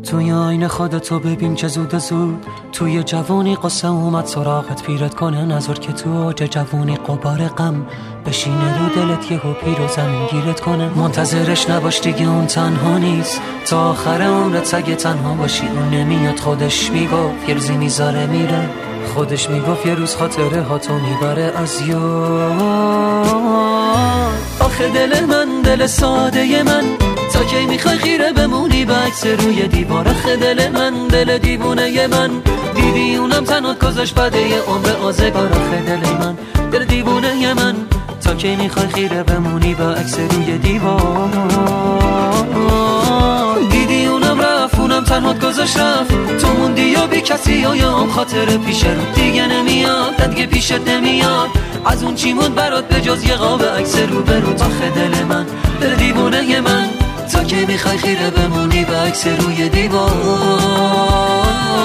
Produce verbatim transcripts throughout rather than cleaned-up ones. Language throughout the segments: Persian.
توی آینه خودتو ببین که زود زود توی جوونی قصه اومد سراغت پیرت کنه نظر که تو اوج جوونی قبار غم بشینه رو دلت یهو پیر و زمین گیرت کنه. منتظرش نباش دیگه اون تنها نیست تا آخر عمرت اگه تنها باشی اون نمیاد. خودش میگفت یه روزی میذاره میره، خودش میگفت یه روز خاطره ها تو میبره از یاد. آخه دل من دل ساده من تا کی میخوای خیره بمونی به عکس روی دیوار. آخه دل من دل دیوونه من دیدی اونم تنها گذاشت بده یه عمر آزگار. آخه دل من دل دیوونه من تا کی میخوای خیره بمونی به عکس روی دیوار. دیدی اونم رفت اونم تنها گذاشت رفت تو موندی یا بی کسی و یا هم خاطر پیش رو دیگه نمیاد دیگه پیشت نمیاد. از اون چی موند برات به جز یه قاب عکس رو برو. آخه دل من دل دیوونه من تا کی میخوای خیره بمونی به عکس روی دیوار.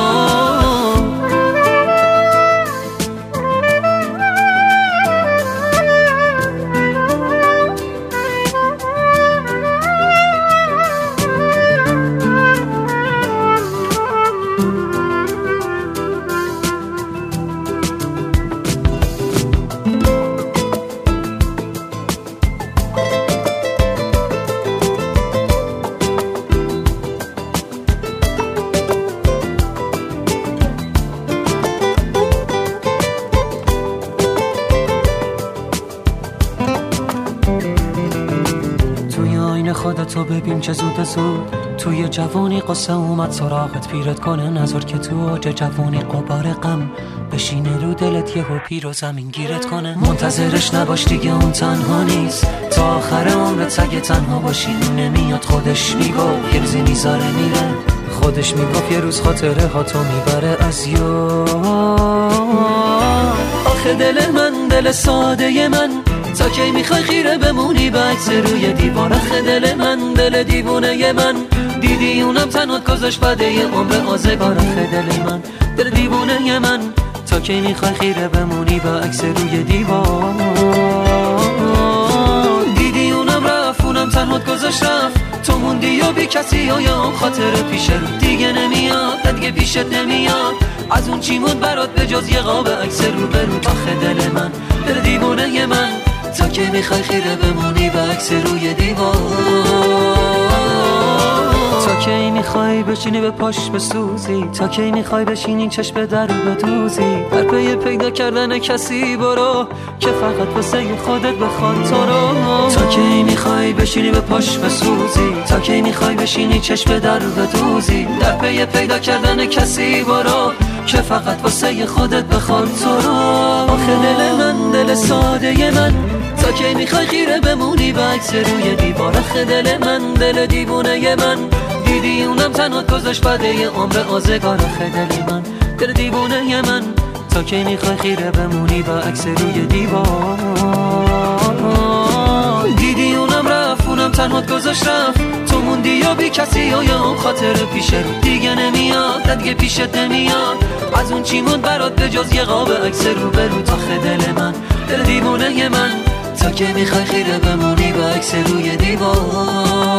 خودتو ببین چه زود زود توی جوانی قصه اومد سراغت پیرت کنه نظر که تو اوج جوانی قبار غم بشینه رو دلت یهو پیر و زمین گیرت کنه. منتظرش نباش دیگه اون تنها نیست تا آخر عمرت اگه تنها باشی نمیاد. خودش میگفت یه روزی میذاره میره، خودش میگفت یه روز خاطره ها تو میبره از یاد. آخه دل من دل ساده من تا کی میخوای خیره بمونی به عکس روی دیوار. آخه دل من دل دیوونه من دیدی اونم تنها گذاشت بده یه عمر آزگار. آخه دل من دل دیوونه من تا کی میخوای خیره بمونی به عکس روی دیوار. دیدی اونم رفت اونم تنها گذاشت رفت تو موندی یا بی کسی و یا هم خاطر پیش رو دیگه نمیاد دیگه پیشت نمیاد. از اون چی موند برات به جز یه قاب عکس رو برو. آخه دل من دل دیوونه من تا کی میخوای خیره بمونی به عکس روی دیوار. تا کی میخوای بشینی به پاش بسوزی، تا کی میخوای بشینی چشم در رو بدوزی. در پی پیدا کردن کسی برو که فقط واسه خودت بخواد تو رو. تا کی میخوای بشینی به پاش بسوزی، تا کی میخوای بشینی چشم در رو بدوزی. در پی پیدا کردن کسی برو که فقط واسه خودت بخواد تو رو. آخه دل من دل ساده من تا کی میخوای خیره بمونی به عکس روی دیوار. آخه دل من دل دیوونه من دیدی اونم تنها گذاشت بده یه عمر آزگار. آخه دل من دل دیوونه من تا کی میخوای خیره بمونی به عکس روی دیوار. دیدی اونم رفت اونم تنها گذاشت رفت تو موندی یا بی کسی و یا هم خاطر پیش رو دیگه نمیاد دیگه پیشت نمیاد. از اون چی موند برات به جز یه قاب عکس رو برو. آخه دل من دل دیوونه من تا کی میخوای خیره بمونی به عکس روی دیوار.